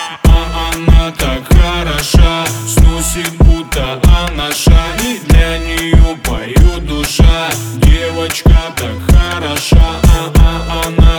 Она так хороша, сносит будто анаша, и для нее поет душа. Девочка так хороша, она